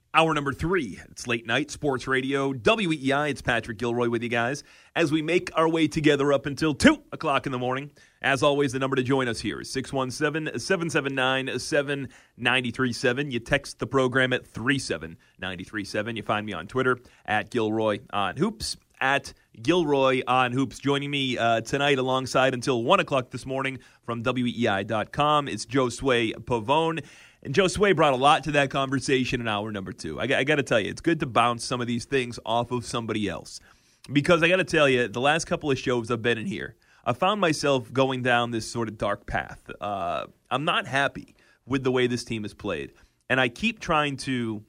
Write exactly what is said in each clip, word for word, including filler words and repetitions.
Hour number three. It's late night sports radio, W E E I. It's Patrick Gilroy with you guys as we make our way together up until two o'clock in the morning. As always, the number to join us here is six one seven, seven seven nine, seven nine three seven. You text the program at three seven nine three seven. You find me on Twitter at Gilroy on Hoops, at Gilroy on Hoops. Joining me uh, tonight alongside until one o'clock this morning from W E E I dot com, it's Josue Pavone. And Josue brought a lot to that conversation in hour number two. I, I got to tell you, it's good to bounce some of these things off of somebody else. Because I got to tell you, the last couple of shows I've been in here, I found myself going down this sort of dark path. Uh, I'm not happy with the way this team has played. And I keep trying to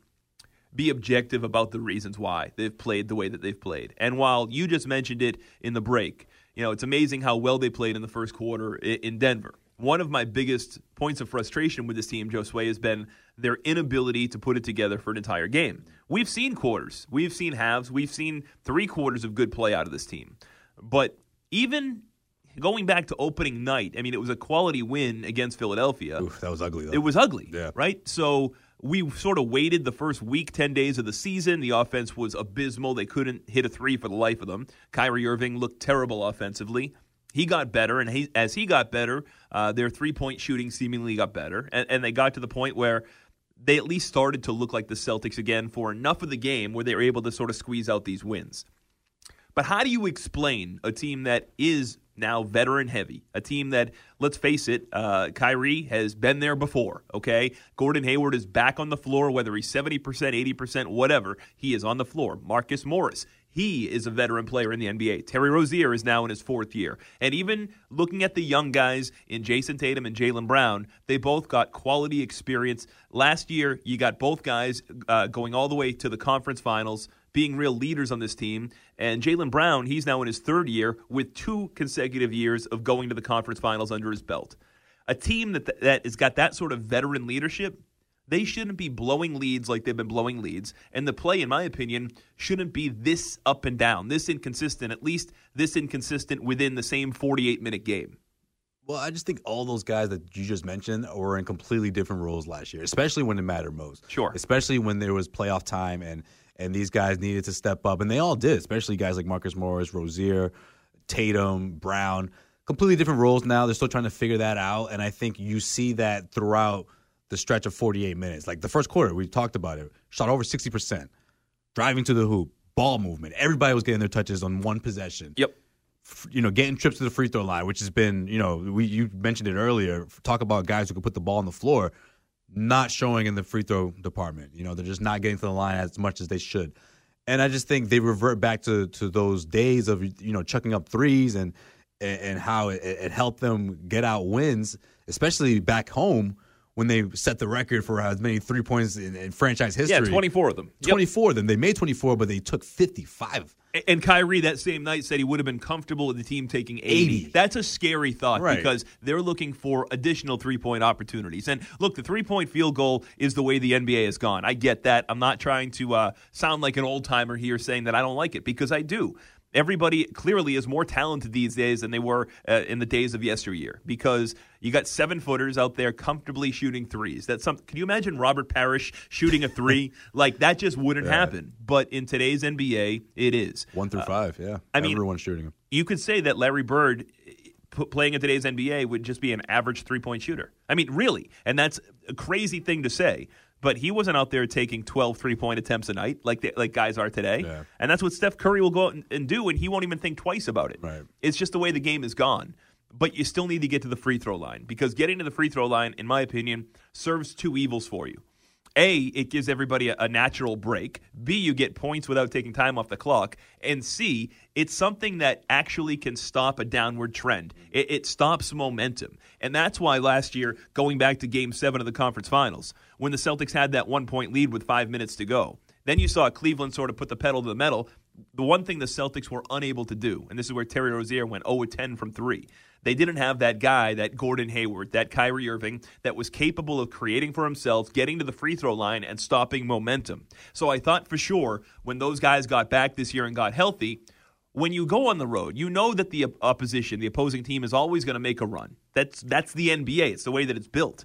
be objective about the reasons why they've played the way that they've played. And while you just mentioned it in the break, you know, it's amazing how well they played in the first quarter in Denver. One of my biggest points of frustration with this team, Josue, has been their inability to put it together for an entire game. We've seen quarters. We've seen halves. We've seen three quarters of good play out of this team. But even going back to opening night, I mean, it was a quality win against Philadelphia. Oof, that was ugly, though. It was ugly, yeah. right? So we sort of waited the first week, ten days of the season. The offense was abysmal. They couldn't hit a three for the life of them. Kyrie Irving looked terrible offensively. He got better, and he, as he got better, uh, their three-point shooting seemingly got better. And, and they got to the point where they at least started to look like the Celtics again for enough of the game where they were able to sort of squeeze out these wins. But how do you explain a team that is now veteran-heavy, a team that, let's face it, uh, Kyrie has been there before, okay? Gordon Hayward is back on the floor, whether he's seventy percent, eighty percent, whatever, he is on the floor. Marcus Morris, he is a veteran player in the N B A. Terry Rozier is now in his fourth year. And even looking at the young guys in Jason Tatum and Jaylen Brown, they both got quality experience. Last year, you got both guys uh, going all the way to the conference finals, being real leaders on this team. And Jaylen Brown, he's now in his third year with two consecutive years of going to the conference finals under his belt. A team that that has got that sort of veteran leadership, they shouldn't be blowing leads like they've been blowing leads. And the play, in my opinion, shouldn't be this up and down, this inconsistent, at least this inconsistent within the same forty-eight minute game. Well, I just think all those guys that you just mentioned were in completely different roles last year, especially when it mattered most. Sure. Especially when there was playoff time and, and these guys needed to step up. And they all did, especially guys like Marcus Morris, Rozier, Tatum, Brown. Completely different roles now. They're still trying to figure that out. And I think you see that throughout the stretch of forty-eight minutes. Like the first quarter, we talked about it. Shot over sixty percent. Driving to the hoop. Ball movement. Everybody was getting their touches on one possession. Yep. You know, getting trips to the free throw line, which has been, you know, we you mentioned it earlier. Talk about guys who can put the ball on the floor, not showing in the free throw department. You know, they're just not getting to the line as much as they should. And I just think they revert back to to those days of, you know, chucking up threes and and, and how it, it helped them get out wins, especially back home when they set the record for as many three points in, in franchise history. Yeah, twenty-four of them. twenty-four of them. They made twenty-four, but they took fifty-five. And Kyrie that same night said he would have been comfortable with the team taking eighty. eighty. That's a scary thought right. because they're looking for additional three-point opportunities. And look, the three-point field goal is the way the N B A has gone. I get that. I'm not trying to uh, sound like an old-timer here saying that I don't like it because I do. Everybody clearly is more talented these days than they were uh, in the days of yesteryear because you got seven-footers out there comfortably shooting threes. That's some. Can you imagine Robert Parrish shooting a three? Like, that just wouldn't yeah. happen. But in today's N B A, it is. One through uh, five, yeah. I mean, everyone's shooting them. You could say that Larry Bird p- playing in today's N B A would just be an average three-point shooter. I mean, really. And that's a crazy thing to say. But he wasn't out there taking twelve three-point attempts a night like they, like guys are today. Yeah. And that's what Steph Curry will go out and, and do, and he won't even think twice about it. Right. It's just the way the game is gone. But you still need to get to the free throw line because getting to the free throw line, in my opinion, serves two evils for you. A, it gives everybody a, a natural break. B, you get points without taking time off the clock. And C, it's something that actually can stop a downward trend. It, it stops momentum. And that's why last year, going back to Game seven of the conference finals, when the Celtics had that one-point lead with five minutes to go, then you saw Cleveland sort of put the pedal to the metal. The one thing the Celtics were unable to do, and this is where Terry Rozier went oh of ten from three, they didn't have that guy, that Gordon Hayward, that Kyrie Irving, that was capable of creating for himself, getting to the free throw line, and stopping momentum. So I thought for sure when those guys got back this year and got healthy, when you go on the road, you know that the opposition, the opposing team, is always going to make a run. That's that's the N B A. It's the way that it's built.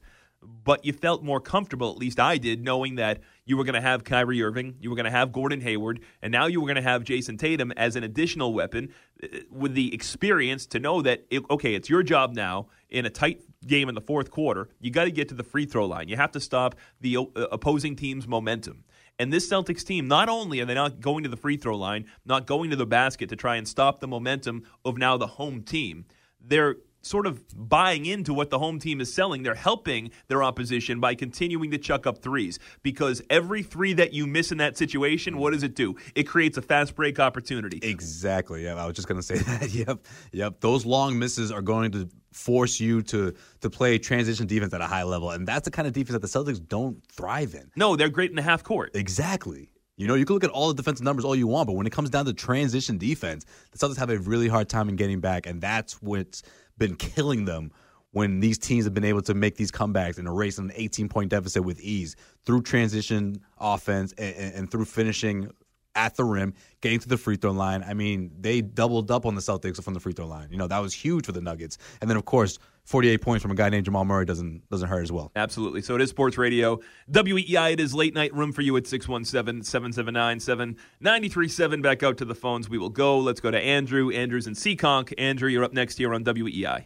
but you felt more comfortable, at least I did, knowing that you were going to have Kyrie Irving, you were going to have Gordon Hayward, and now you were going to have Jason Tatum as an additional weapon with the experience to know that, it, okay, it's your job now in a tight game in the fourth quarter. You got to get to the free throw line. You have to stop the uh, opposing team's momentum. And this Celtics team, not only are they not going to the free throw line, not going to the basket to try and stop the momentum of now the home team, they're sort of buying into what the home team is selling. They're helping their opposition by continuing to chuck up threes, because every three that you miss in that situation, what does it do? It creates a fast break opportunity. Exactly. Yeah, I was just going to say that. Yep. Yep. Those long misses are going to force you to to play transition defense at a high level, and that's the kind of defense that the Celtics don't thrive in. No, they're great in the half court. Exactly. You know, you can look at all the defensive numbers all you want, but when it comes down to transition defense, the Celtics have a really hard time in getting back, and that's what's been killing them when these teams have been able to make these comebacks and erase an eighteen-point deficit with ease through transition offense and, and, and through finishing at the rim, getting to the free throw line. I mean, they doubled up on the Celtics from the free throw line. You know, that was huge for the Nuggets. And then, of course, forty-eight points from a guy named Jamal Murray doesn't doesn't hurt as well. Absolutely. So it is Sports Radio. W E I, it is late night room for you at six one seven, seven seven nine, seven nine three seven. Back out to the phones we will go. Let's go to Andrew. Andrew's in Seekonk. Andrew, you're up next here on W E I.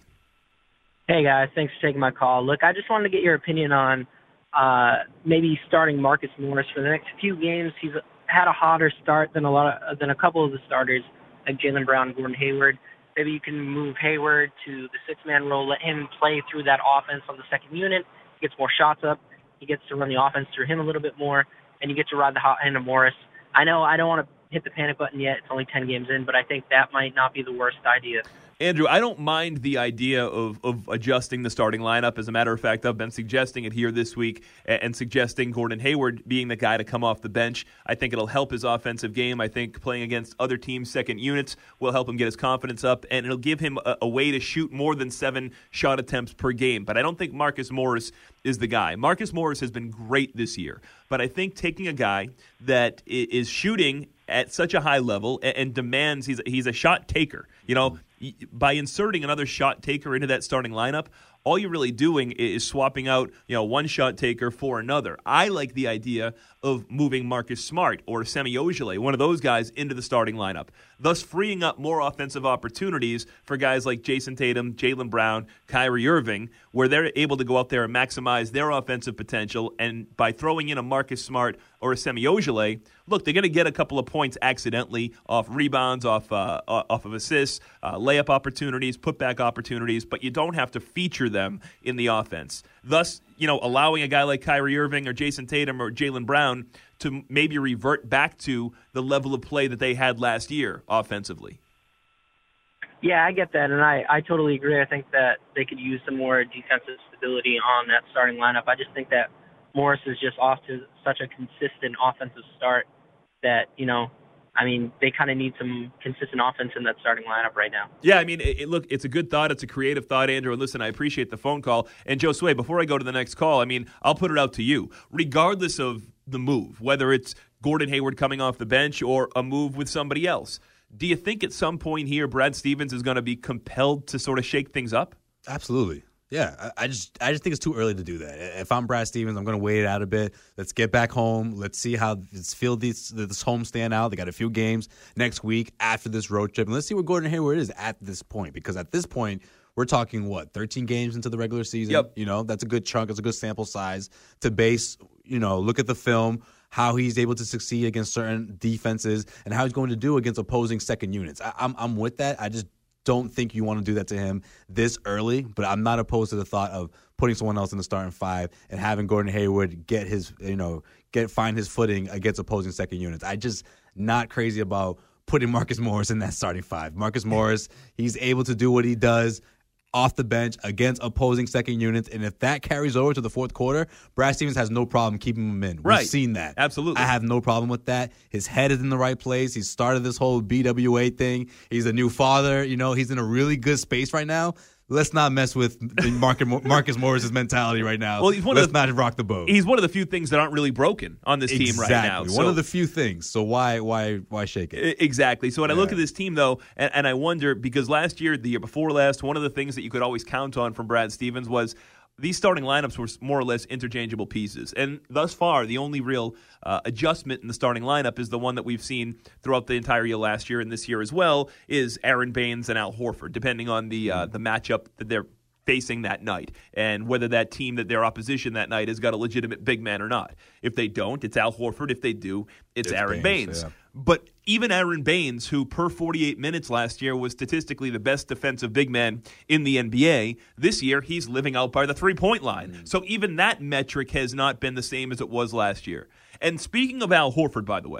Hey, guys. Thanks for taking my call. Look, I just wanted to get your opinion on uh, maybe starting Marcus Morris for the next few games. He's had a hotter start than a lot of, than a couple of the starters, like Jaylen Brown and Gordon Hayward. Maybe you can move Hayward to the six-man role, let him play through that offense on the second unit. He gets more shots up. He gets to run the offense through him a little bit more, and you get to ride the hot hand of Morris. I know I don't want to hit the panic button yet. It's only ten games in, but I think that might not be the worst idea. Andrew, I don't mind the idea of, of adjusting the starting lineup. As a matter of fact, I've been suggesting it here this week and, and suggesting Gordon Hayward being the guy to come off the bench. I think it'll help his offensive game. I think playing against other teams' second units will help him get his confidence up, and it'll give him a, a way to shoot more than seven shot attempts per game. But I don't think Marcus Morris is the guy. Marcus Morris has been great this year, but I think taking a guy that is shooting at such a high level and, and demands he's he's a shot taker, you know, by inserting another shot taker into that starting lineup, all you're really doing is swapping out, you know, one shot taker for another. I like the idea of moving Marcus Smart or Semi Ojeleye, one of those guys, into the starting lineup, thus freeing up more offensive opportunities for guys like Jason Tatum, Jaylen Brown, Kyrie Irving, where they're able to go out there and maximize their offensive potential. And by throwing in a Marcus Smart or a Semi Ojeleye, look, they're going to get a couple of points accidentally off rebounds, off uh, off of assists, uh, layup opportunities, putback opportunities, but you don't have to feature them in the offense. Thus, you know, allowing a guy like Kyrie Irving or Jason Tatum or Jaylen Brown to maybe revert back to the level of play that they had last year offensively. Yeah, I get that, and I, I totally agree. I think that they could use some more defensive stability on that starting lineup. I just think that Morris is just off to such a consistent offensive start that, you know, I mean, they kind of need some consistent offense in that starting lineup right now. Yeah, I mean, it, it, look, it's a good thought. It's a creative thought, Andrew. And listen, I appreciate the phone call. And Josue, before I go to the next call, I mean, I'll put it out to you. Regardless of the move, whether it's Gordon Hayward coming off the bench or a move with somebody else, do you think at some point here Brad Stevens is going to be compelled to sort of shake things up? Absolutely. Yeah, I, I just I just think it's too early to do that. If I'm Brad Stevens, I'm going to wait it out a bit. Let's get back home. Let's see how let's feel this this homestand out. They got a few games next week after this road trip, and let's see where Gordon Hayward is at this point. Because at this point, we're talking what thirteen games into the regular season. Yep. You know, that's a good chunk. It's a good sample size to base. You know, look at the film, how he's able to succeed against certain defenses, and how he's going to do against opposing second units. I, I'm I'm with that. I just don't think you want to do that to him this early, but I'm not opposed to the thought of putting someone else in the starting five and having Gordon Hayward get his, you know, get find his footing against opposing second units. I just not crazy about putting Marcus Morris in that starting five. Marcus Morris, he's able to do what he does off the bench against opposing second units, and if that carries over to the fourth quarter, Brad Stevens has no problem keeping him in. Right. We've seen that. Absolutely. I have no problem with that. His head is in the right place. He started this whole B W A thing. He's a new father. You know, he's in a really good space right now. Let's not mess with Marcus, Marcus Morris's mentality right now. Well, he's one Let's of the, not rock the boat. He's one of the few things that aren't really broken on this exactly. team right now. One So, of the few things. So why why why shake it? Exactly. So when Yeah. I look at this team, though, and, and I wonder, because last year, the year before last, one of the things that you could always count on from Brad Stevens was these starting lineups were more or less interchangeable pieces. And thus far, the only real uh, adjustment in the starting lineup is the one that we've seen throughout the entire year last year and this year as well, is Aaron Baines and Al Horford, depending on the uh, the matchup that they're facing that night and whether that team that their opposition that night has got a legitimate big man or not. If they don't, it's Al Horford. If they do, it's, it's Aaron Baines. Baines. Yeah. But even Aaron Baines, who per forty-eight minutes last year was statistically the best defensive big man in the N B A, this year he's living out by the three-point line. Mm-hmm. So even that metric has not been the same as it was last year. And speaking of Al Horford, by the way,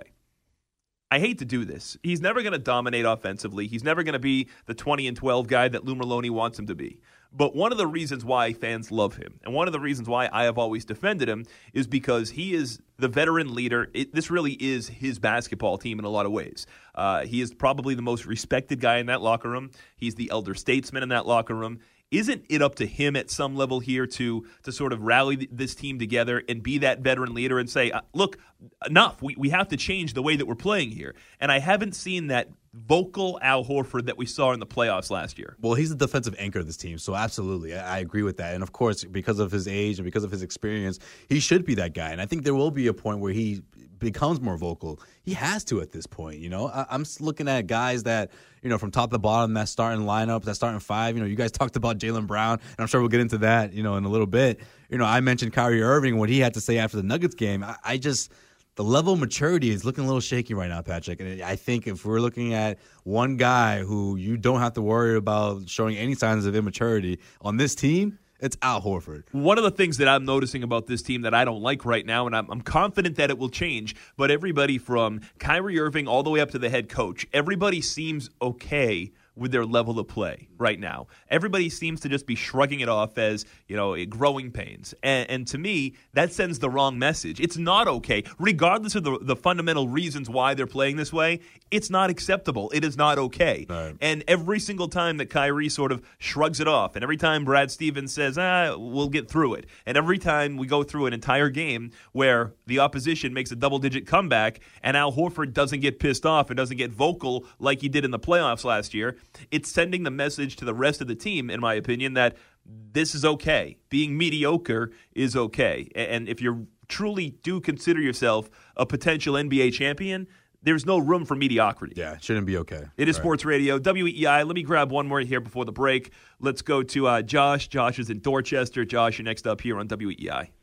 I hate to do this. He's never going to dominate offensively. He's never going to be the twenty and twelve guy that Lou Merloni wants him to be. But one of the reasons why fans love him, and one of the reasons why I have always defended him, is because he is the veteran leader. It, this really is his basketball team in a lot of ways. Uh, he is probably the most respected guy in that locker room. He's the elder statesman in that locker room. Isn't it up to him at some level here to to sort of rally this team together and be that veteran leader and say, look, enough. We, we have to change the way that we're playing here. And I haven't seen that vocal Al Horford that we saw in the playoffs last year. Well, he's the defensive anchor of this team, so absolutely. I, I agree with that. And, of course, because of his age and because of his experience, he should be that guy. And I think there will be a point where he becomes more vocal. He has to at this point, you know. I, I'm looking at guys that, you know, from top to bottom, that starting lineup, that starting five. You know, you guys talked about Jaylen Brown, and I'm sure we'll get into that, you know, in a little bit. You know, I mentioned Kyrie Irving, what he had to say after the Nuggets game. I, I just – the level of maturity is looking a little shaky right now, Patrick. And I think if we're looking at one guy who you don't have to worry about showing any signs of immaturity on this team, it's Al Horford. One of the things that I'm noticing about this team that I don't like right now, and I'm, I'm confident that it will change, but everybody from Kyrie Irving all the way up to the head coach, everybody seems okay with their level of play right now. Everybody seems to just be shrugging it off as, you know, growing pains. And, and to me, that sends the wrong message. It's not okay. Regardless of the, the fundamental reasons why they're playing this way, it's not acceptable. It is not okay. Right. And every single time that Kyrie sort of shrugs it off, and every time Brad Stevens says, ah, we'll get through it, and every time we go through an entire game where the opposition makes a double-digit comeback and Al Horford doesn't get pissed off and doesn't get vocal like he did in the playoffs last year, it's sending the message to the rest of the team, in my opinion, that this is okay. Being mediocre is okay. And if you truly do consider yourself a potential N B A champion, there's no room for mediocrity. Yeah, it shouldn't be okay. It is All Sports right. Radio, W E I. Let me grab one more here before the break. Let's go to uh, Josh. Josh is in Dorchester. Josh, you're next up here on W E I.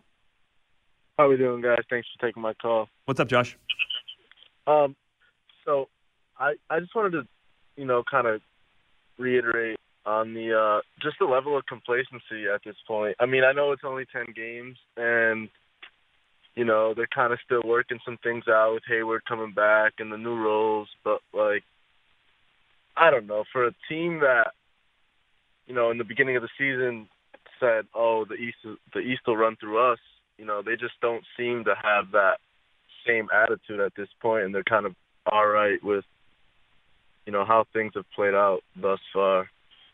How we doing, guys? Thanks for taking my call. What's up, Josh? Um, so I I just wanted to, you know, kind of reiterate on the uh, just the level of complacency at this point. I mean, I know it's only ten games, and you know they're kind of still working some things out with Hayward coming back and the new roles. But like, I don't know, for a team that, you know, in the beginning of the season said, "Oh, the East, the East will run through us," you know, they just don't seem to have that same attitude at this point, and they're kind of all right with, you know, how things have played out thus far.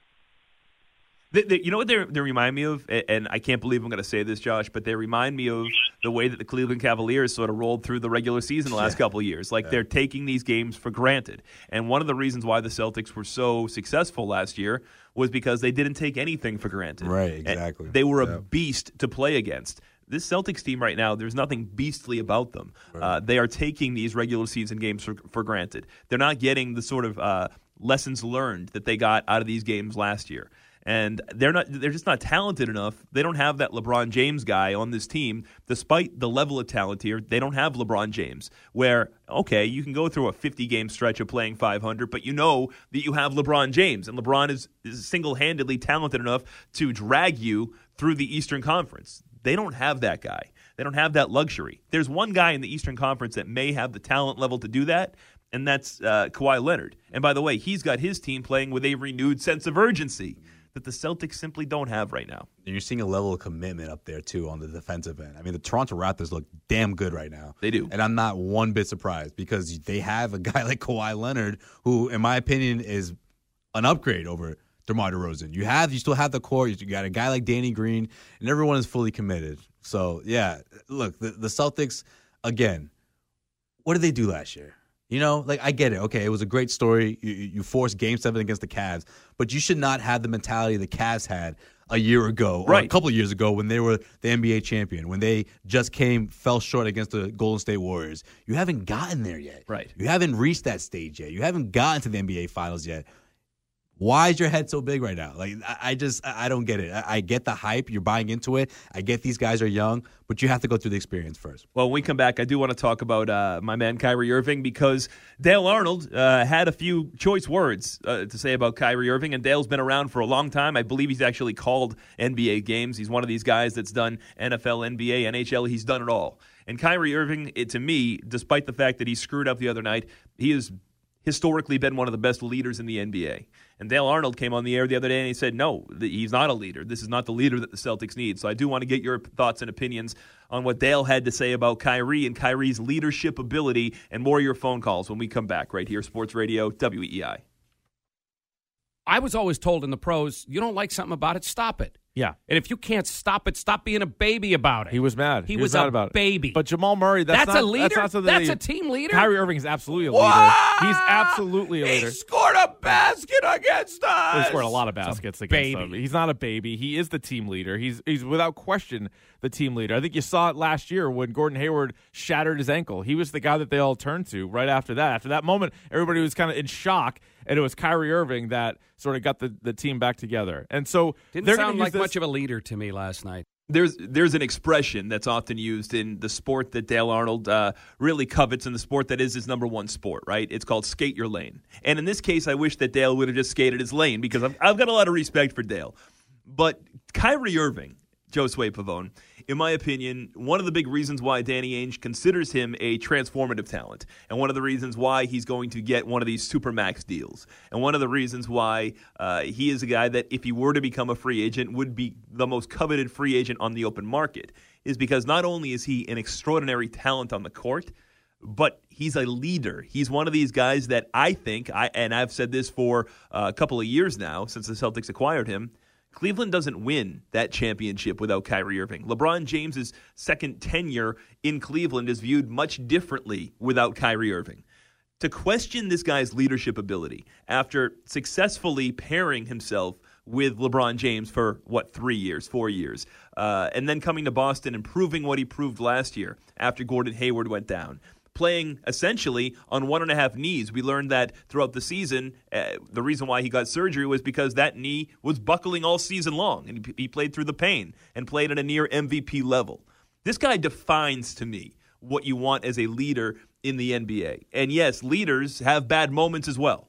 They, they, you know what they they remind me of, and I can't believe I'm going to say this, Josh, but they remind me of the way that the Cleveland Cavaliers sort of rolled through the regular season the last yeah. couple of years. Like yeah. they're taking these games for granted. And one of the reasons why the Celtics were so successful last year was because they didn't take anything for granted. Right, exactly. And they were yeah. a beast to play against. This Celtics team right now, there's nothing beastly about them. Right. Uh, they are taking these regular season games for, for granted. They're not getting the sort of uh, lessons learned that they got out of these games last year. And they're not they're just not talented enough. They don't have that LeBron James guy on this team. Despite the level of talent here, they don't have LeBron James, where, okay, you can go through a fifty-game stretch of playing five hundred, but you know that you have LeBron James, and LeBron is, is single-handedly talented enough to drag you through the Eastern Conference. They don't have that guy. They don't have that luxury. There's one guy in the Eastern Conference that may have the talent level to do that, and that's uh, Kawhi Leonard. And by the way, he's got his team playing with a renewed sense of urgency that the Celtics simply don't have right now. And you're seeing a level of commitment up there, too, on the defensive end. I mean, the Toronto Raptors look damn good right now. They do. And I'm not one bit surprised because they have a guy like Kawhi Leonard who, in my opinion, is an upgrade over DeMar DeRozan. You have, you still have the core. You got a guy like Danny Green, and everyone is fully committed. So, yeah, look, the, the Celtics, again, what did they do last year? You know, like, I get it. Okay, it was a great story. You, you forced Game seven against the Cavs, but you should not have the mentality the Cavs had a year ago, or right. a couple of years ago when they were the N B A champion, when they just came, fell short against the Golden State Warriors. You haven't gotten there yet. Right. You haven't reached that stage yet. You haven't gotten to the N B A Finals yet. Why is your head so big right now? Like, I just, I don't get it. I get the hype. You're buying into it. I get these guys are young, but you have to go through the experience first. Well, when we come back, I do want to talk about uh, my man Kyrie Irving, because Dale Arnold uh, had a few choice words uh, to say about Kyrie Irving, and Dale's been around for a long time. I believe he's actually called N B A games. He's one of these guys that's done N F L, N B A, N H L. He's done it all. And Kyrie Irving, it, to me, despite the fact that he screwed up the other night, he has historically been one of the best leaders in the N B A. And Dale Arnold came on the air the other day and he said, no, he's not a leader. This is not the leader that the Celtics need. So I do want to get your thoughts and opinions on what Dale had to say about Kyrie and Kyrie's leadership ability, and more of your phone calls when we come back right here, Sports Radio, W E I. I was always told in the pros, you don't like something about it, stop it. Yeah. And if you can't stop it, stop being a baby about it. He was mad. He, he was, was mad a about baby. It. But Jamal Murray, that's, that's not a leader. That's, not something that's that a team leader. Kyrie Irving is absolutely a leader. What? He's absolutely a leader. He scored a basket against us. Well, he scored a lot of baskets against baby. them. He's not a baby. He is the team leader. He's he's without question the team leader. I think you saw it last year when Gordon Hayward shattered his ankle. He was the guy that they all turned to right after that. After that moment, everybody was kind of in shock, and it was Kyrie Irving that sort of got the, the team back together. And so didn't they're sound like this, much of a leader to me last night. There's there's an expression that's often used in the sport that Dale Arnold uh, really covets, in the sport that is his number one sport, right? It's called skate your lane. And in this case, I wish that Dale would have just skated his lane, because I've, I've got a lot of respect for Dale. But Kyrie Irving, Josue Pavone, in my opinion, one of the big reasons why Danny Ainge considers him a transformative talent, and one of the reasons why he's going to get one of these Supermax deals, and one of the reasons why uh, he is a guy that, if he were to become a free agent, would be the most coveted free agent on the open market, is because not only is he an extraordinary talent on the court, but he's a leader. He's one of these guys that I think, I and I've said this for uh, a couple of years now since the Celtics acquired him, Cleveland doesn't win that championship without Kyrie Irving. LeBron James's second tenure in Cleveland is viewed much differently without Kyrie Irving. To question this guy's leadership ability after successfully pairing himself with LeBron James for, what, three years, four years, uh, and then coming to Boston and proving what he proved last year after Gordon Hayward went down, playing essentially on one and a half knees. We learned that throughout the season, uh, the reason why he got surgery was because that knee was buckling all season long, and he, he played through the pain and played at a near M V P level. This guy defines, to me, what you want as a leader in the N B A. And yes, leaders have bad moments as well.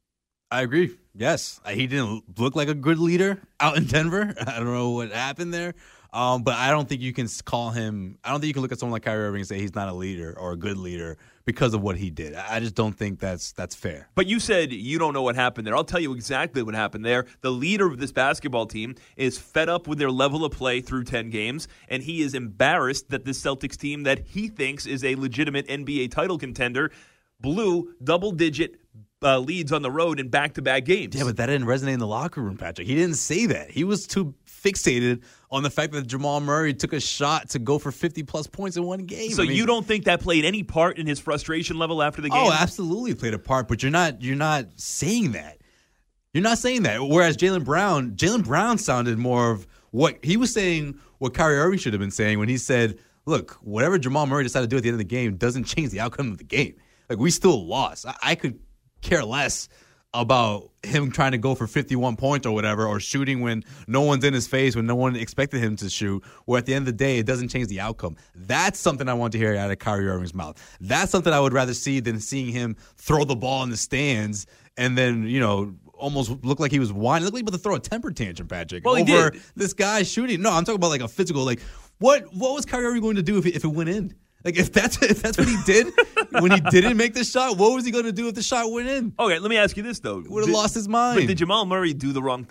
I agree. Yes. He didn't look like a good leader out in Denver. I don't know what happened there. Um, but I don't think you can call him – I don't think you can look at someone like Kyrie Irving and say he's not a leader or a good leader because of what he did. I just don't think that's that's fair. But you said you don't know what happened there. I'll tell you exactly what happened there. The leader of this basketball team is fed up with their level of play through ten games, and he is embarrassed that this Celtics team that he thinks is a legitimate N B A title contender blew double-digit uh, leads on the road in back-to-back games. Yeah, but that didn't resonate in the locker room, Patrick. He didn't say that. He was too fixated on the fact that Jamal Murray took a shot to go for fifty-plus points in one game. So I mean, you don't think that played any part in his frustration level after the game? Oh, absolutely played a part, but you're not you're not saying that. You're not saying that. Whereas Jaylen Brown, Jaylen Brown sounded more of what he was saying, what Kyrie Irving should have been saying when he said, look, whatever Jamal Murray decided to do at the end of the game doesn't change the outcome of the game. Like, we still lost. I, I could care less about him trying to go for fifty-one points or whatever, or shooting when no one's in his face, when no one expected him to shoot, where at the end of the day, it doesn't change the outcome. That's something I want to hear out of Kyrie Irving's mouth. That's something I would rather see than seeing him throw the ball in the stands and then, you know, almost look like he was whining. Look like he was about to throw a temper tantrum, Patrick, well, over did. this guy shooting. No, I'm talking about like a physical, like, what what was Kyrie Irving going to do if it, if it went in? Like, if that's if that's what he did when he didn't make the shot, what was he going to do if the shot went in? Okay, let me ask you this, though. Would have lost his mind. But did Jamal Murray do the wrong thing?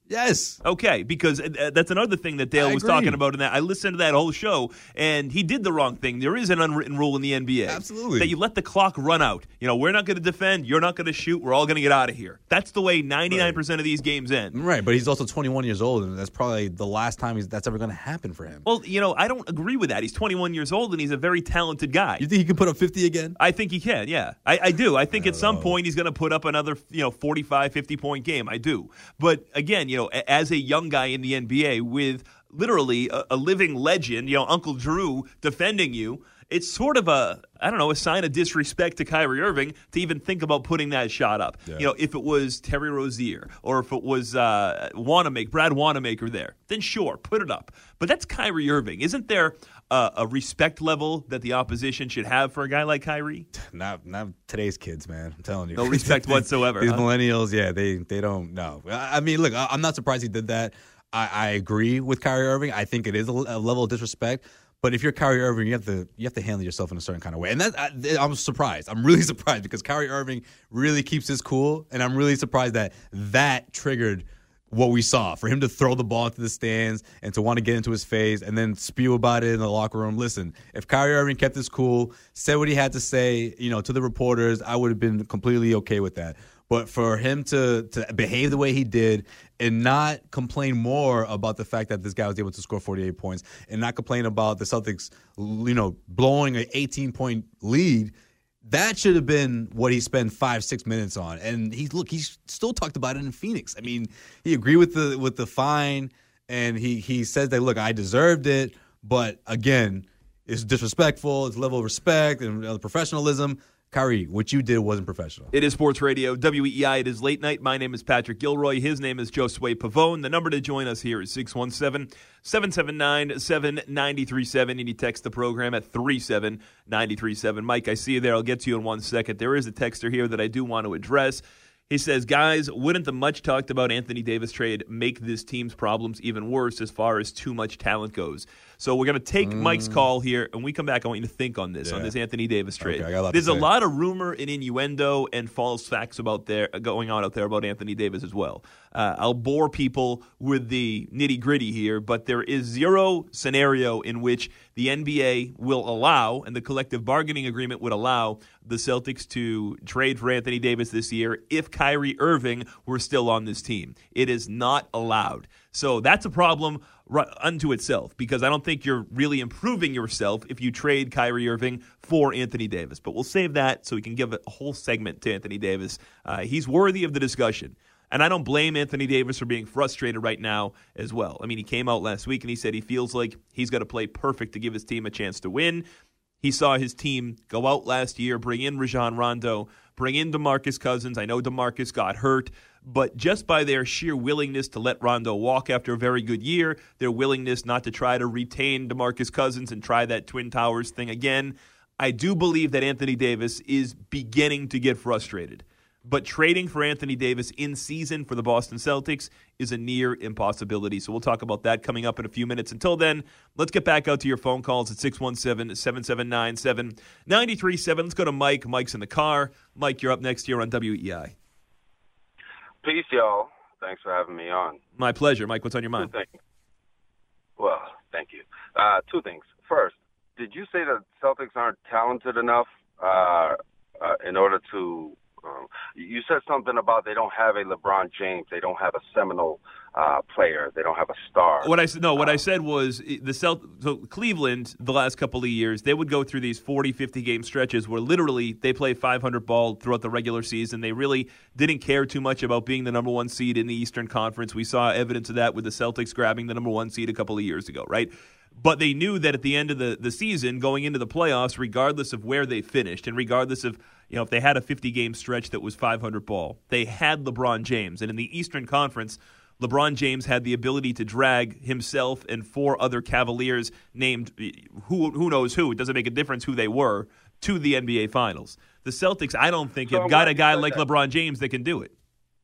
Yes. Okay, because uh, that's another thing that Dale I was agree. talking about in that. I listened to that whole show, and he did the wrong thing. There is an unwritten rule in the N B A. Absolutely. That you let the clock run out. You know, we're not going to defend, you're not going to shoot, we're all going to get out of here. That's the way ninety-nine percent of these games end. Right, but he's also twenty-one years old, and that's probably the last time he's, that's ever going to happen for him. Well, you know, I don't agree with that. He's twenty-one years old, and he's a very talented guy. You think he can put up fifty again? I think he can, yeah. I, I do. I think I at some know. point he's going to put up another, you know, forty-five, fifty-point game. I do. But, again, you know, a- as a young guy in the N B A with literally a, a living legend, you know, Uncle Drew defending you, it's sort of a, I don't know, a sign of disrespect to Kyrie Irving to even think about putting that shot up. Yeah. You know, if it was Terry Rozier or if it was uh, Wanamaker, Brad Wanamaker there, then sure, put it up. But that's Kyrie Irving. Isn't there uh, a respect level that the opposition should have for a guy like Kyrie? Not, not today's kids, man. I'm telling you. No respect whatsoever, These huh? millennials, yeah, they they don't know. I I mean, look, I- I'm not surprised he did that. I, I agree with Kyrie Irving. I think it is a, a level of disrespect. But if you're Kyrie Irving, you have to you have to handle yourself in a certain kind of way. And that I, I'm surprised. I'm really surprised because Kyrie Irving really keeps his cool, and I'm really surprised that that triggered what we saw, for him to throw the ball into the stands and to want to get into his face and then spew about it in the locker room. Listen, if Kyrie Irving kept his cool, said what he had to say, you know, to the reporters, I would have been completely okay with that. But for him to to behave the way he did and not complain more about the fact that this guy was able to score forty-eight points and not complain about the Celtics, you know, blowing an eighteen-point lead, that should have been what he spent five, six minutes on. And he's look, he's still talked about it in Phoenix. I mean, he agreed with the with the fine, and he he says that, look, I deserved it, but again, it's disrespectful, it's level of respect and uh, professionalism. Kyrie, what you did wasn't professional. It is Sports Radio, W E I. It is late night. My name is Patrick Gilroy. His name is Josue Pavone. The number to join us here is six one seven, seven seven nine, seven nine three seven. And you text the program at three seven nine three seven. Mike, I see you there. I'll get to you in one second. There is a texter here that I do want to address. He says, guys, wouldn't the much talked about Anthony Davis trade make this team's problems even worse as far as too much talent goes? So we're going to take mm. Mike's call here, and when we come back, I want you to think on this, yeah. on this Anthony Davis trade. Okay, I got a lot There's to a say. lot of rumor and innuendo and false facts about there going on out there about Anthony Davis as well. Uh, I'll bore people with the nitty-gritty here, but there is zero scenario in which the N B A will allow, and the collective bargaining agreement would allow, the Celtics to trade for Anthony Davis this year if Kyrie Irving were still on this team. It is not allowed. So that's a problem right unto itself, because I don't think you're really improving yourself if you trade Kyrie Irving for Anthony Davis. But we'll save that so we can give a whole segment to Anthony Davis. Uh, he's worthy of the discussion. And I don't blame Anthony Davis for being frustrated right now as well. I mean, he came out last week and he said he feels like he's got to play perfect to give his team a chance to win. He saw his team go out last year, bring in Rajon Rondo, bring in DeMarcus Cousins. I know DeMarcus got hurt, but just by their sheer willingness to let Rondo walk after a very good year, their willingness not to try to retain DeMarcus Cousins and try that Twin Towers thing again, I do believe that Anthony Davis is beginning to get frustrated. But trading for Anthony Davis in season for the Boston Celtics is a near impossibility. So we'll talk about that coming up in a few minutes. Until then, let's get back out to your phone calls at six one seven, seven seven nine, seven nine three seven. Let's go to Mike. Mike's in the car. Mike, you're up next here on W E I. Peace, y'all. Thanks for having me on. My pleasure. Mike, what's on your mind? Two things. Well, thank you. Uh, two things. First, did you say that Celtics aren't talented enough uh, uh, in order to Um, you said something about they don't have a LeBron James. They don't have a seminal uh, player. They don't have a star. What I said, no, what uh, I said was the Celt- so Cleveland, the last couple of years, they would go through these forty, fifty game stretches where literally they play five hundred ball throughout the regular season. They really didn't care too much about being the number one seed in the Eastern Conference. We saw evidence of that with the Celtics grabbing the number one seed a couple of years ago, right? But they knew that at the end of the, the season, going into the playoffs, regardless of where they finished and regardless of, you know, if they had a fifty game stretch that was five hundred ball, they had LeBron James. And in the Eastern Conference, LeBron James had the ability to drag himself and four other Cavaliers named who who knows who, it doesn't make a difference who they were, to the N B A Finals. The Celtics, I don't think, So have I'm got glad a guy you said like that. LeBron James that can do it.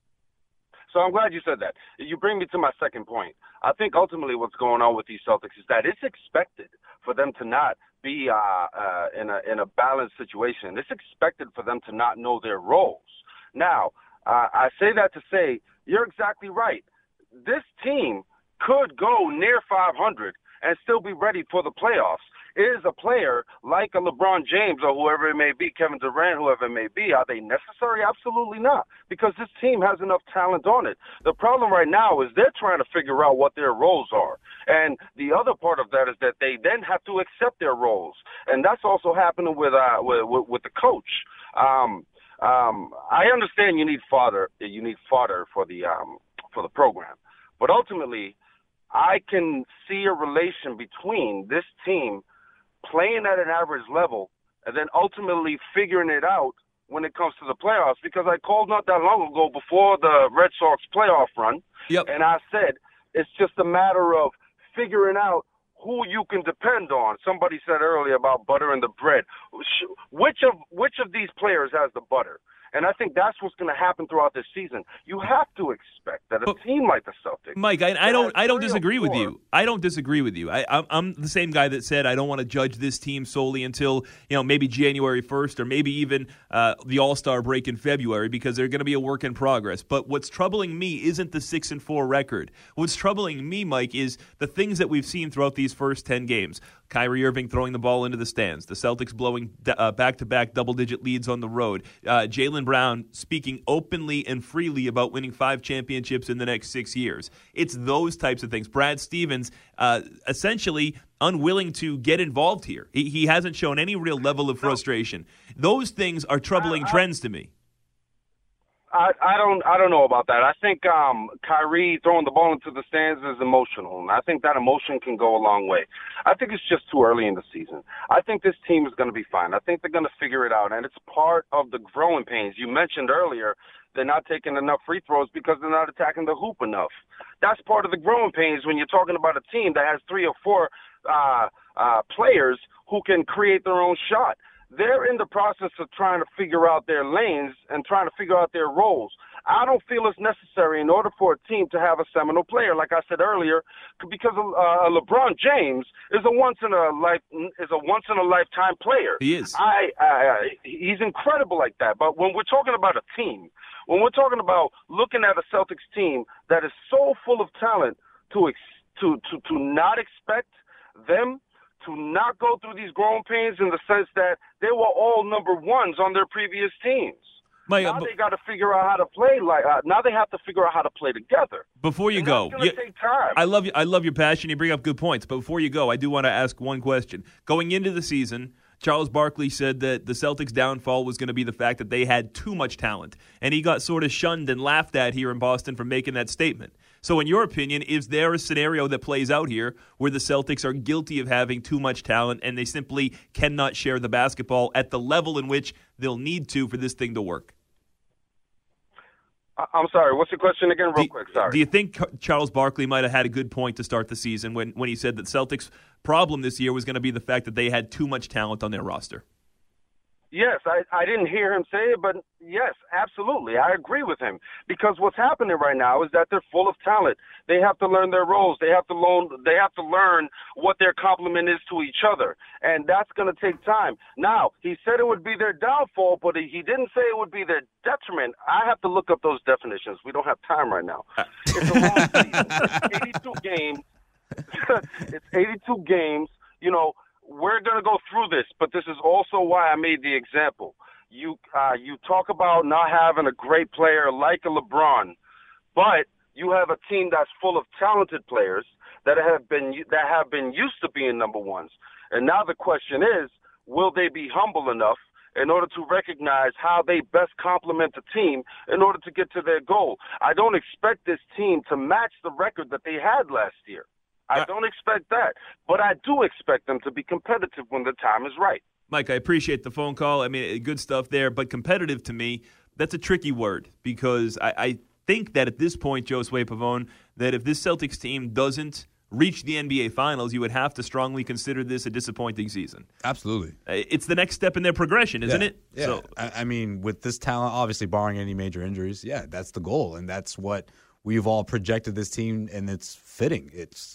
So I'm glad you said that. You bring me to my second point. I think ultimately what's going on with these Celtics is that it's expected for them to not be uh, uh, in a in a balanced situation. It's expected for them to not know their roles. Now, uh, I say that to say you're exactly right. this team could go near five hundred and still be ready for the playoffs. Is a player like a LeBron James or whoever it may be, Kevin Durant, whoever it may be, are they necessary? Absolutely not, because this team has enough talent on it. The problem right now is they're trying to figure out what their roles are. And the other part of that is that they then have to accept their roles. And that's also happening with uh, with, with, with the coach. Um, um, I understand you need fodder, you need fodder for the um, for the program, but ultimately, I can see a relation between this team playing at an average level and then ultimately figuring it out when it comes to the playoffs, because I called not that long ago before the Red Sox playoff run, yep. and I said it's just a matter of figuring out who you can depend on. Somebody said earlier about butter and the bread. Which of which of these players has the butter? And I think that's what's going to happen throughout this season. You have to expect that a but, team like the Celtics, Mike, I, I don't, I don't disagree with four, you. I don't disagree with you. I, I'm, I'm the same guy that said I don't want to judge this team solely until you know maybe January first or maybe even uh, the All-Star break in February, because they're going to be a work in progress. But what's troubling me isn't the six and four record. What's troubling me, Mike, is the things that we've seen throughout these first ten games. Kyrie Irving throwing the ball into the stands. The Celtics blowing uh, back-to-back double-digit leads on the road. Uh, Jaylen Brown speaking openly and freely about winning five championships in the next six years. It's those types of things. Brad Stevens uh, essentially unwilling to get involved here. He, he hasn't shown any real level of frustration. Those things are troubling I, I, trends to me. I, I don't I don't know about that. I think um, Kyrie throwing the ball into the stands is emotional, and I think that emotion can go a long way. I think it's just too early in the season. I think this team is going to be fine. I think they're going to figure it out, and it's part of the growing pains. You mentioned earlier they're not taking enough free throws because they're not attacking the hoop enough. That's part of the growing pains when you're talking about a team that has three or four uh, uh, players who can create their own shot. They're in the process of trying to figure out their lanes and trying to figure out their roles. I don't feel it's necessary in order for a team to have a seminal player, like I said earlier, because uh, LeBron James is a once in a life is a once in a lifetime player. He is. I, I he's incredible like that. But when we're talking about a team, when we're talking about looking at a Celtics team that is so full of talent, to ex, to to to not expect them to not go through these growing pains in the sense that they were all number ones on their previous teams. Mike, now uh, they got to figure out how to play like. Uh, now they have to figure out how to play together. Before you and go, that's gonna you, take time. I love you. I love your passion. You bring up good points. But before you go, I do want to ask one question. Going into the season, Charles Barkley said that the Celtics' downfall was going to be the fact that they had too much talent, and he got sort of shunned and laughed at here in Boston for making that statement. So in your opinion, is there a scenario that plays out here where the Celtics are guilty of having too much talent and they simply cannot share the basketball at the level in which they'll need to for this thing to work? I'm sorry, what's your question again, real do, quick? Sorry. Do you think Charles Barkley might have had a good point to start the season when, when he said that Celtics' problem this year was going to be the fact that they had too much talent on their roster? Yes, I, I didn't hear him say it, but yes, absolutely. I agree with him, because what's happening right now is that they're full of talent. They have to learn their roles. They have to learn, they have to learn what their complement is to each other, and that's going to take time. Now, he said it would be their downfall, but he didn't say it would be their detriment. I have to look up those definitions. We don't have time right now. It's a long season. It's eighty-two games. It's eighty-two games. You know, we're going to go through this, but this is also why I made the example. You uh, you talk about not having a great player like a LeBron, but you have a team that's full of talented players that have been that have been used to being number ones. And now the question is, will they be humble enough in order to recognize how they best complement the team in order to get to their goal? I don't expect this team to match the record that they had last year. I don't expect that, but I do expect them to be competitive when the time is right. Mike, I appreciate the phone call. I mean, good stuff there, but competitive to me, that's a tricky word, because I, I think that at this point, Josue Pavone, that if this Celtics team doesn't reach the N B A Finals, you would have to strongly consider this a disappointing season. Absolutely. It's the next step in their progression, isn't yeah. it? Yeah. So, I, I mean, with this talent, obviously barring any major injuries, yeah, that's the goal, and that's what we've all projected this team, and it's fitting. It's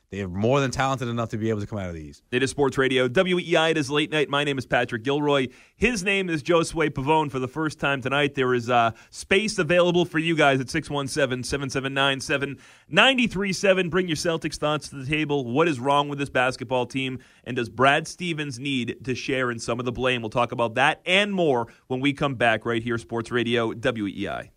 They are more than talented enough to be able to come out of these. It is Sports Radio. W E I, it is late night. My name is Patrick Gilroy. His name is Josue Pavone. For the first time tonight, there is uh, space available for you guys at six one seven, seven seven nine, seven nine three seven. Bring your Celtics thoughts to the table. What is wrong with this basketball team? And does Brad Stevens need to share in some of the blame? We'll talk about that and more when we come back right here, Sports Radio, W E I.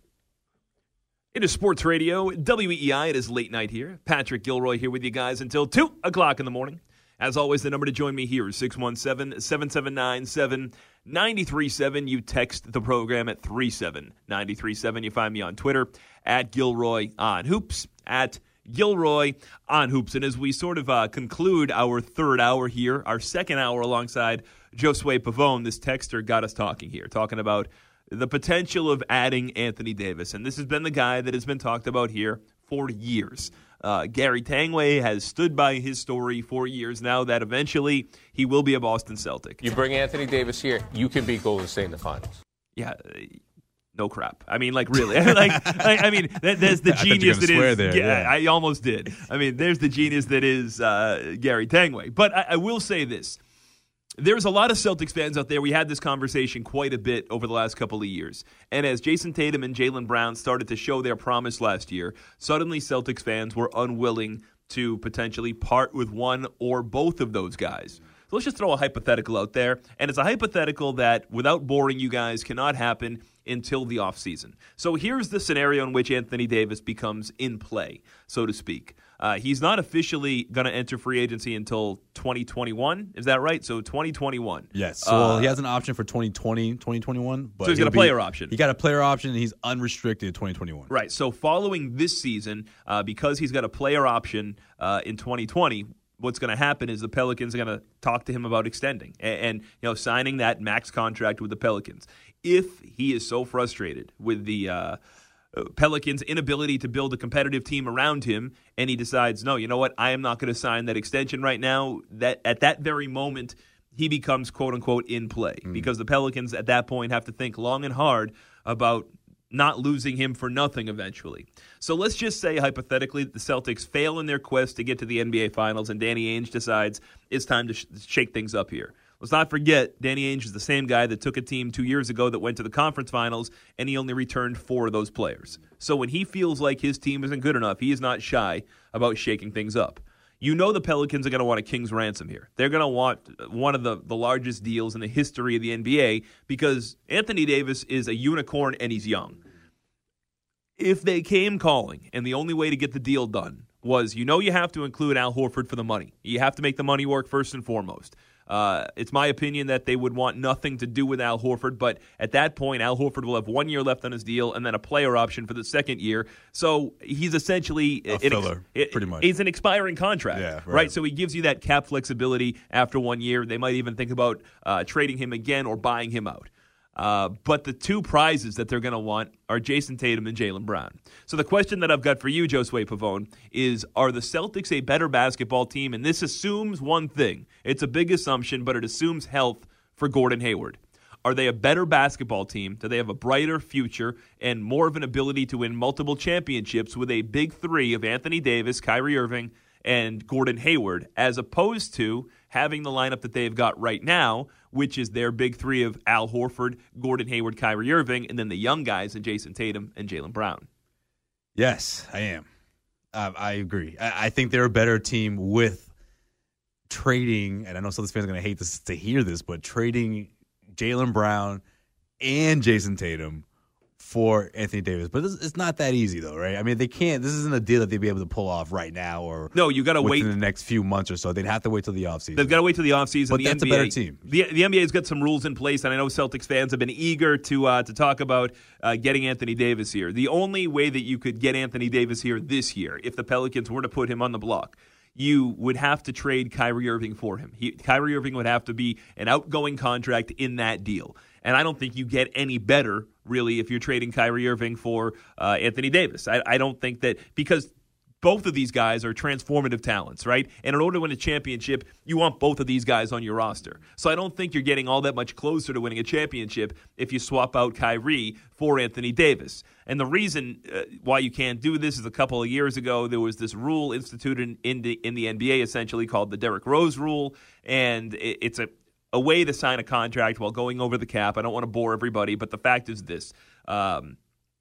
It is Sports Radio, W E I. It is late night here. Patrick Gilroy here with you guys until two o'clock in the morning. As always, the number to join me here is six one seven, seven seven nine, seven nine three seven. You text the program at three seven nine three seven. You find me on Twitter at Gilroy on Hoops, at Gilroy on Hoops. And as we sort of uh, conclude our third hour here, our second hour alongside Josue Pavone, this texter got us talking here, talking about the potential of adding Anthony Davis. And this has been the guy that has been talked about here for years. Uh, Gary Tanguay has stood by his story for years now that eventually he will be a Boston Celtic. You bring Anthony Davis here, you can beat Golden State in the finals. Yeah, no crap. I mean, like, really. like, I, I mean, that, there's the genius that is. There, yeah, yeah. I almost did. I mean, there's the genius that is uh, Gary Tanguay. But I, I will say this. There's a lot of Celtics fans out there. We had this conversation quite a bit over the last couple of years. And as Jason Tatum and Jaylen Brown started to show their promise last year, suddenly Celtics fans were unwilling to potentially part with one or both of those guys. So let's just throw a hypothetical out there. And it's a hypothetical that, without boring you guys, cannot happen until the offseason. So here's the scenario in which Anthony Davis becomes in play, so to speak. Uh, he's not officially going to enter free agency until twenty twenty-one. Is that right? So twenty twenty-one. Yes. So uh, well, he has an option for twenty twenty, twenty twenty-one. But so he's got a player option. He got a player option, and he's unrestricted twenty twenty-one. Right. So following this season, uh, because he's got a player option uh, in twenty twenty, what's going to happen is the Pelicans are going to talk to him about extending and, and you know signing that max contract with the Pelicans. If he is so frustrated with the uh, Pelicans' inability to build a competitive team around him, and he decides, no, you know what, I am not going to sign that extension right now, that at that very moment, he becomes, quote-unquote, in play. Mm. Because the Pelicans at that point have to think long and hard about not losing him for nothing eventually. So let's just say, hypothetically, that the Celtics fail in their quest to get to the N B A Finals, and Danny Ainge decides it's time to sh- shake things up here. Let's not forget, Danny Ainge is the same guy that took a team two years ago that went to the conference finals, and he only returned four of those players. So when he feels like his team isn't good enough, he is not shy about shaking things up. You know the Pelicans are going to want a king's ransom here. They're going to want one of the, the largest deals in the history of the N B A because Anthony Davis is a unicorn and he's young. If they came calling and the only way to get the deal done was, you know you have to include Al Horford for the money. You have to make the money work first and foremost. Uh, it's my opinion that they would want nothing to do with Al Horford, but at that point, Al Horford will have one year left on his deal and then a player option for the second year. So he's essentially a filler, it, pretty much. He's an expiring contract, yeah, right. right? So he gives you that cap flexibility after one year. They might even think about uh, trading him again or buying him out. Uh, but the two prizes that they're going to want are Jason Tatum and Jaylen Brown. So the question that I've got for you, Josue Pavone, is are the Celtics a better basketball team? And this assumes one thing. It's a big assumption, but it assumes health for Gordon Hayward. Are they a better basketball team? Do they have a brighter future and more of an ability to win multiple championships with a big three of Anthony Davis, Kyrie Irving, and Gordon Hayward, as opposed to having the lineup that they've got right now, which is their big three of Al Horford, Gordon Hayward, Kyrie Irving, and then the young guys in Jason Tatum and Jaylen Brown? Yes, I am. Uh, I agree. I, I think they're a better team with trading, and I know some of the fans are going to hate this to hear this, but trading Jaylen Brown and Jason Tatum for Anthony Davis. But it's, it's not that easy, though, right? I mean, they can't. This isn't a deal that they'd be able to pull off right now or no, you got to wait in the next few months or so. They'd have to wait till the offseason. They've got to wait till the offseason. But the that's N B A, a better team. The, the N B A's got some rules in place, and I know Celtics fans have been eager to uh, to talk about uh, getting Anthony Davis here. The only way that you could get Anthony Davis here this year, if the Pelicans were to put him on the block, you would have to trade Kyrie Irving for him. He, Kyrie Irving would have to be an outgoing contract in that deal. And I don't think you get any better, really, if you're trading Kyrie Irving for uh, Anthony Davis. I, I don't think that – because both of these guys are transformative talents, right? And in order to win a championship, you want both of these guys on your roster. So I don't think you're getting all that much closer to winning a championship if you swap out Kyrie for Anthony Davis. And the reason uh, why you can't do this is a couple of years ago, there was this rule instituted in the, in the N B A essentially called the Derrick Rose rule. And it, it's a, a way to sign a contract while going over the cap. I don't want to bore everybody, but the fact is this. Um,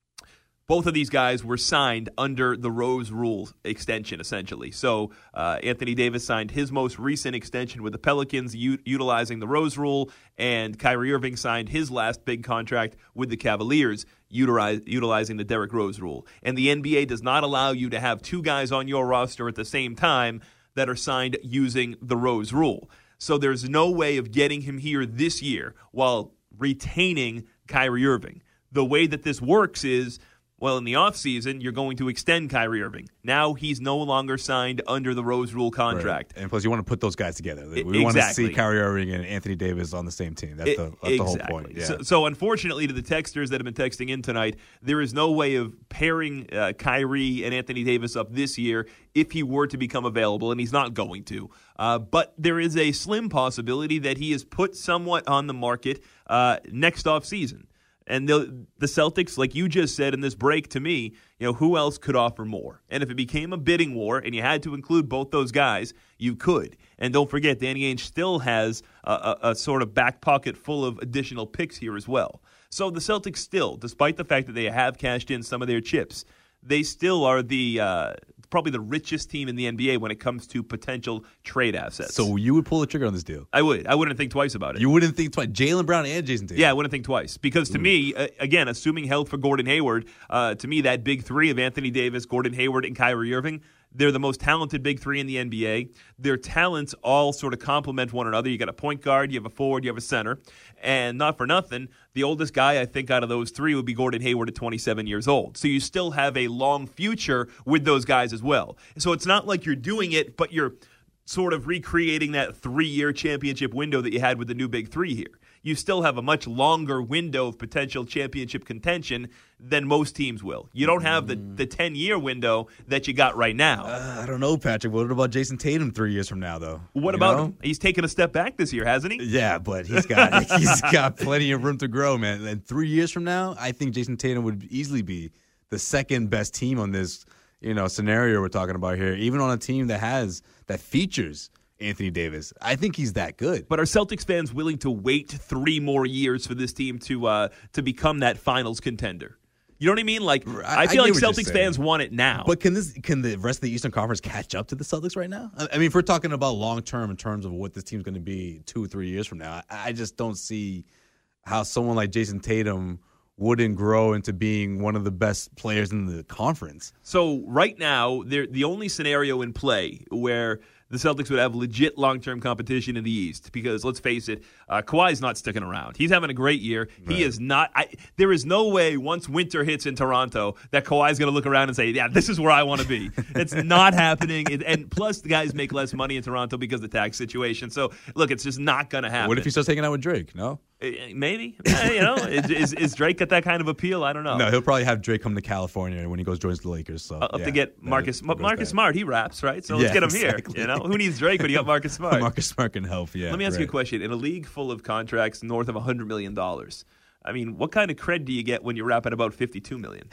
Both of these guys were signed under the Rose Rule extension, essentially. So uh, Anthony Davis signed his most recent extension with the Pelicans, u- utilizing the Rose Rule, and Kyrie Irving signed his last big contract with the Cavaliers, utilize, utilizing the Derrick Rose Rule. And the N B A does not allow you to have two guys on your roster at the same time that are signed using the Rose Rule. So there's no way of getting him here this year while retaining Kyrie Irving. The way that this works is, well, in the offseason, you're going to extend Kyrie Irving. Now he's no longer signed under the Rose Rule contract. Right. And plus, you want to put those guys together. We exactly. want to see Kyrie Irving and Anthony Davis on the same team. That's the, that's exactly. the whole point. Yeah. So, so, unfortunately, to the texters that have been texting in tonight, there is no way of pairing uh, Kyrie and Anthony Davis up this year if he were to become available, and he's not going to. Uh, but there is a slim possibility that he is put somewhat on the market uh, next offseason. And the the Celtics, like you just said in this break to me, you know, who else could offer more? And if it became a bidding war and you had to include both those guys, you could. And don't forget, Danny Ainge still has a, a, a sort of back pocket full of additional picks here as well. So the Celtics still, despite the fact that they have cashed in some of their chips, they still are the uh, probably the richest team in the N B A when it comes to potential trade assets. So you would pull the trigger on this deal? I would. I wouldn't think twice about it. You wouldn't think twice? Jaylen Brown and Jason Tatum? Yeah, I wouldn't think twice. Because to Ooh. me, uh, again, assuming health for Gordon Hayward, uh, to me that big three of Anthony Davis, Gordon Hayward, and Kyrie Irving, they're the most talented big three in the N B A. Their talents all sort of complement one another. You got a point guard, you have a forward, you have a center. And not for nothing, the oldest guy I think out of those three would be Gordon Hayward at twenty-seven years old. So you still have a long future with those guys as well. So it's not like you're doing it, but you're sort of recreating that three-year championship window that you had with the new big three here. You still have a much longer window of potential championship contention than most teams will. You don't have the, the ten-year window that you got right now. Uh, I don't know, Patrick. What about Jason Tatum three years from now, though? What you about know? him? He's taken a step back this year, hasn't he? Yeah, but he's got he's got plenty of room to grow, man. And three years from now, I think Jason Tatum would easily be the second best team on this, you know, scenario we're talking about here, even on a team that has that features Anthony Davis. I think he's that good. But are Celtics fans willing to wait three more years for this team to uh, to become that finals contender? You know what I mean? Like I, I feel I like Celtics fans want it now. But can this can the rest of the Eastern Conference catch up to the Celtics right now? I mean, if we're talking about long term in terms of what this team's going to be two or three years from now, I, I just don't see how someone like Jason Tatum wouldn't grow into being one of the best players in the conference. So right now, they're the only scenario in play where the Celtics would have legit long-term competition in the East because, let's face it, uh, Kawhi's not sticking around. He's having a great year. Right. He is not I, – there is no way once winter hits in Toronto that Kawhi's going to look around and say, yeah, this is where I want to be. It's not happening. It, and plus, the guys make less money in Toronto because of the tax situation. So, look, it's just not going to happen. What if he starts hanging out with Drake? No? Maybe. you know, is, is Drake got that kind of appeal? I don't know. No, he'll probably have Drake come to California when he goes joins the Lakers. So I'll have yeah, to get Marcus no, Marcus Smart. He raps, right? So let's yeah, get him exactly. here. You know, who needs Drake when you got Marcus Smart? Marcus Smart can help. Yeah. Let me ask right. you a question. In a league full of contracts north of a hundred million dollars, I mean, what kind of cred do you get when you rap at about fifty-two million?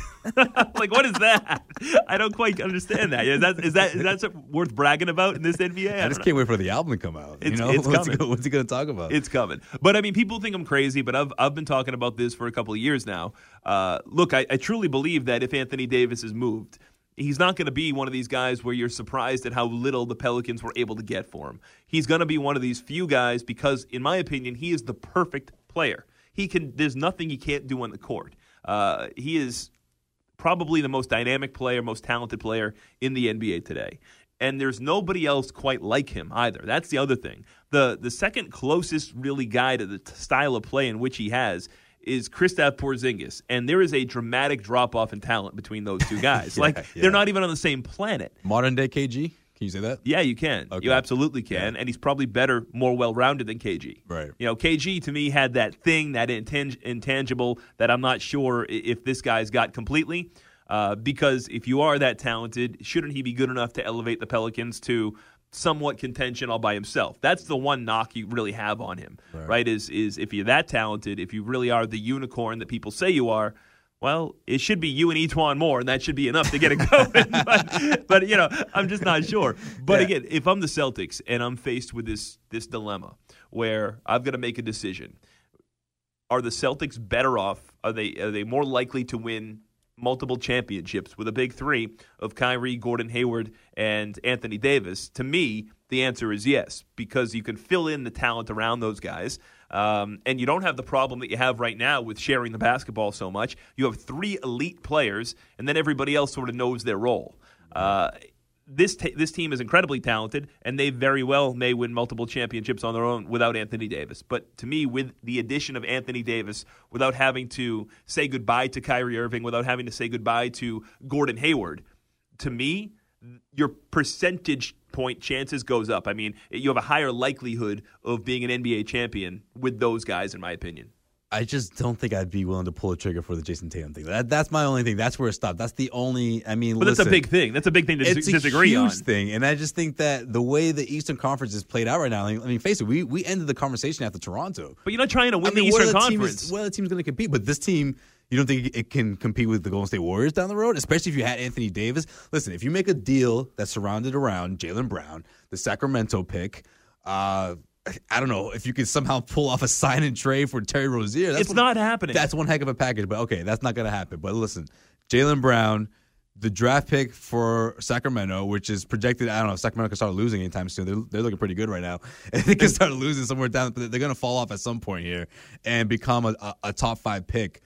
Like, what is that? I don't quite understand that. Is that is that is that worth bragging about in this N B A? I, I just know. can't wait for the album to come out. It's, you know, it's what's coming. He, what's he going to talk about? It's coming. But I mean, people think I'm crazy, but I've I've been talking about this for a couple of years now. Uh, look, I, I truly believe that if Anthony Davis is moved, he's not going to be one of these guys where you're surprised at how little the Pelicans were able to get for him. He's going to be one of these few guys because, in my opinion, he is the perfect player. He can. There's nothing he can't do on the court. Uh, he is probably the most dynamic player, most talented player in the N B A today. And there's nobody else quite like him either. That's the other thing. The the second closest really guy to the t- style of play in which he has is Kristaps Porzingis. And there is a dramatic drop-off in talent between those two guys. yeah, like, yeah. they're not even on the same planet. Modern-day K G? Can you say that? Yeah, you can. Okay. You absolutely can. Yeah. And he's probably better, more well-rounded than K G. Right. You know, K G to me had that thing, that intang- intangible that I'm not sure if this guy's got completely. Uh, because if you are that talented, shouldn't he be good enough to elevate the Pelicans to somewhat contention all by himself? That's the one knock you really have on him, right? right? Is is if you're that talented, if you really are the unicorn that people say you are, well, it should be you and E'Twaun Moore, and that should be enough to get it going. but, but, you know, I'm just not sure. But, yeah. again, if I'm the Celtics and I'm faced with this this dilemma where I've got to make a decision, are the Celtics better off? Are they are they more likely to win multiple championships with a big three of Kyrie, Gordon Hayward, and Anthony Davis? To me, the answer is yes, because you can fill in the talent around those guys. Um, and you don't have the problem that you have right now with sharing the basketball so much. You have three elite players, and then everybody else sort of knows their role. Uh, this t- this team is incredibly talented, and they very well may win multiple championships on their own without Anthony Davis. But to me, with the addition of Anthony Davis, without having to say goodbye to Kyrie Irving, without having to say goodbye to Gordon Hayward, to me, your percentage point chances goes up. I mean, you have a higher likelihood of being an N B A champion with those guys, in my opinion. I just don't think I'd be willing to pull a trigger for the Jason Tatum thing. That, that's my only thing. That's where it stopped. That's the only, I mean, But listen, that's a big thing. That's a big thing to it's disagree on. on. It's a huge thing. And I just think that the way the Eastern Conference is played out right now, I mean, face it, we, we ended the conversation after Toronto. But you're not trying to win I mean, the Eastern what Conference. Team is, what other team's going to compete? But this team, you don't think it can compete with the Golden State Warriors down the road, especially if you had Anthony Davis? Listen, if you make a deal that's surrounded around Jaylen Brown, the Sacramento pick, uh, I don't know if you could somehow pull off a sign and trade for Terry Rozier. That's it's one, not happening. That's one heck of a package, but okay, that's not going to happen. But listen, Jaylen Brown, the draft pick for Sacramento, which is projected, I don't know if Sacramento can start losing anytime soon. They're, they're looking pretty good right now. And they can start losing somewhere down, but they're going to fall off at some point here and become a, a, a top five pick.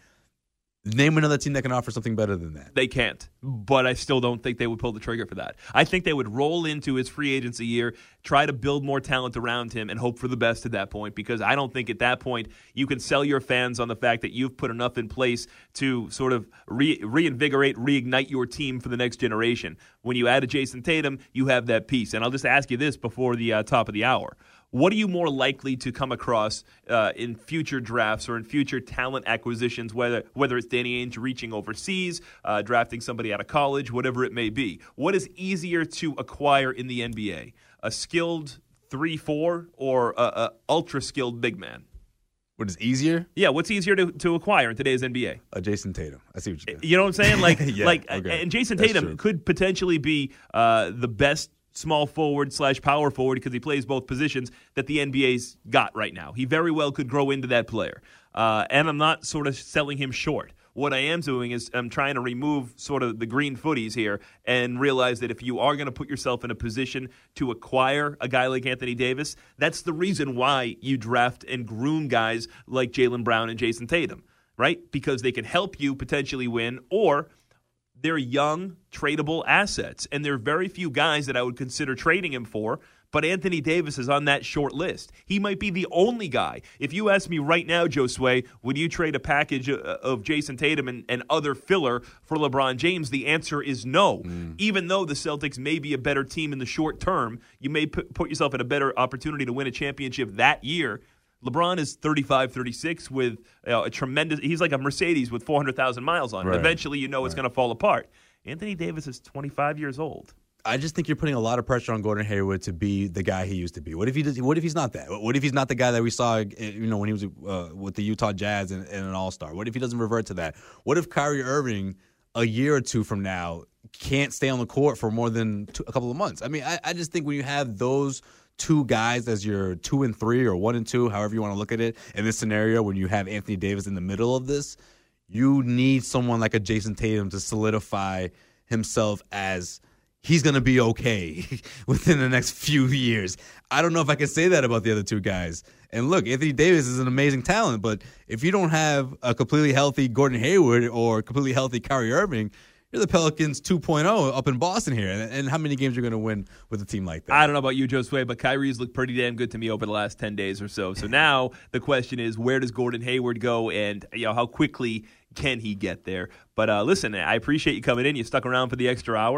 Name another team that can offer something better than that. They can't, but I still don't think they would pull the trigger for that. I think they would roll into his free agency year, try to build more talent around him, and hope for the best at that point, because I don't think at that point you can sell your fans on the fact that you've put enough in place to sort of re- reinvigorate, reignite your team for the next generation. When you add a Jason Tatum, you have that piece. And I'll just ask you this before the uh, top of the hour. What are you more likely to come across uh, in future drafts or in future talent acquisitions, whether whether it's Danny Ainge reaching overseas, uh, drafting somebody out of college, whatever it may be? What is easier to acquire in the N B A, a skilled three four or a, a ultra-skilled big man? What is easier? Yeah, what's easier to, to acquire in today's N B A? Uh, Jason Tatum. I see what you're saying. You know what I'm saying? Like, yeah, like, okay. And Jason That's Tatum true. could potentially be uh, the best small forward slash power forward, because he plays both positions, that the N B A's got right now. He very well could grow into that player. Uh, and I'm not sort of selling him short. What I am doing is I'm trying to remove sort of the green footies here and realize that if you are going to put yourself in a position to acquire a guy like Anthony Davis, that's the reason why you draft and groom guys like Jaylen Brown and Jason Tatum, right? Because they can help you potentially win, or they're young, tradable assets, and there are very few guys that I would consider trading him for, but Anthony Davis is on that short list. He might be the only guy. If you ask me right now, Josue, would you trade a package of Jason Tatum and, and other filler for LeBron James? The answer is no. Mm. Even though the Celtics may be a better team in the short term, you may put, put yourself in a better opportunity to win a championship that year. LeBron is thirty-five, thirty-six with uh, a tremendous – he's like a Mercedes with four hundred thousand miles on it. Right. Eventually, you know it's right. going to fall apart. Anthony Davis is twenty-five years old. I just think you're putting a lot of pressure on Gordon Hayward to be the guy he used to be. What if he does, What if he's not that? What if he's not the guy that we saw, you know, when he was uh, with the Utah Jazz and, and an All-Star? What if he doesn't revert to that? What if Kyrie Irving a year or two from now can't stay on the court for more than two, a couple of months? I mean, I, I just think when you have those two guys as your two and three or one and two, however you want to look at it, in this scenario when you have Anthony Davis in the middle of this, you need someone like a Jason Tatum to solidify himself as he's going to be okay within the next few years. I don't know if I can say that about the other two guys. And look, Anthony Davis is an amazing talent, but if you don't have a completely healthy Gordon Hayward or completely healthy Kyrie Irving, you're the Pelicans two point oh up in Boston here. And, and how many games you're going to win with a team like that? I don't know about you, Josue, but Kyrie's looked pretty damn good to me over the last ten days or so. So now the question is, where does Gordon Hayward go, and you know how quickly can he get there? But uh, listen, I appreciate you coming in. You stuck around for the extra hour.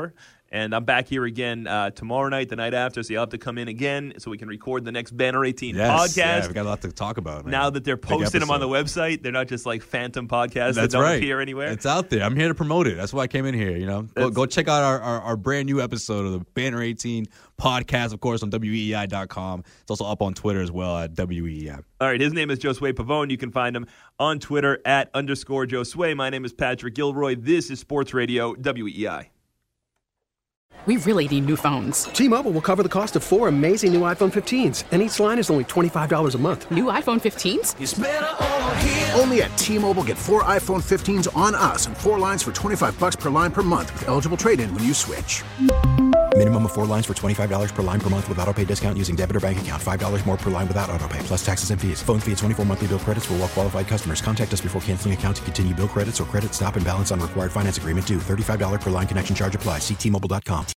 And I'm back here again uh, tomorrow night, the night after, so you'll have to come in again so we can record the next Banner eighteen Yes, podcast. Yeah, we got a lot to talk about, man. Now that they're Big posting them on the episode. website, they're not just like phantom podcasts that That's don't right. appear anywhere. It's out there. I'm here to promote it. That's why I came in here. You know, go, That's- go check out our, our, our brand new episode of the Banner eighteen podcast, of course, on W E E I dot com. It's also up on Twitter as well at W E E I. All right, his name is Josue Pavone. You can find him on Twitter at underscore Josue. My name is Patrick Gilroy. This is Sports Radio W E E I. We really need new phones. T-Mobile will cover the cost of four amazing new iPhone fifteens, and each line is only twenty-five dollars a month. New iPhone fifteens? It's better over here. Only at T-Mobile, get four iPhone fifteens on us and four lines for twenty-five bucks per line per month with eligible trade-in when you switch. Minimum of four lines for twenty-five dollars per line per month with autopay discount using debit or bank account. five dollars more per line without autopay, plus taxes and fees. Phone fee at twenty-four monthly bill credits for well-qualified customers. Contact us before canceling account to continue bill credits or credit stop and balance on required finance agreement due. thirty-five dollars per line connection charge applies. See T Mobile dot com.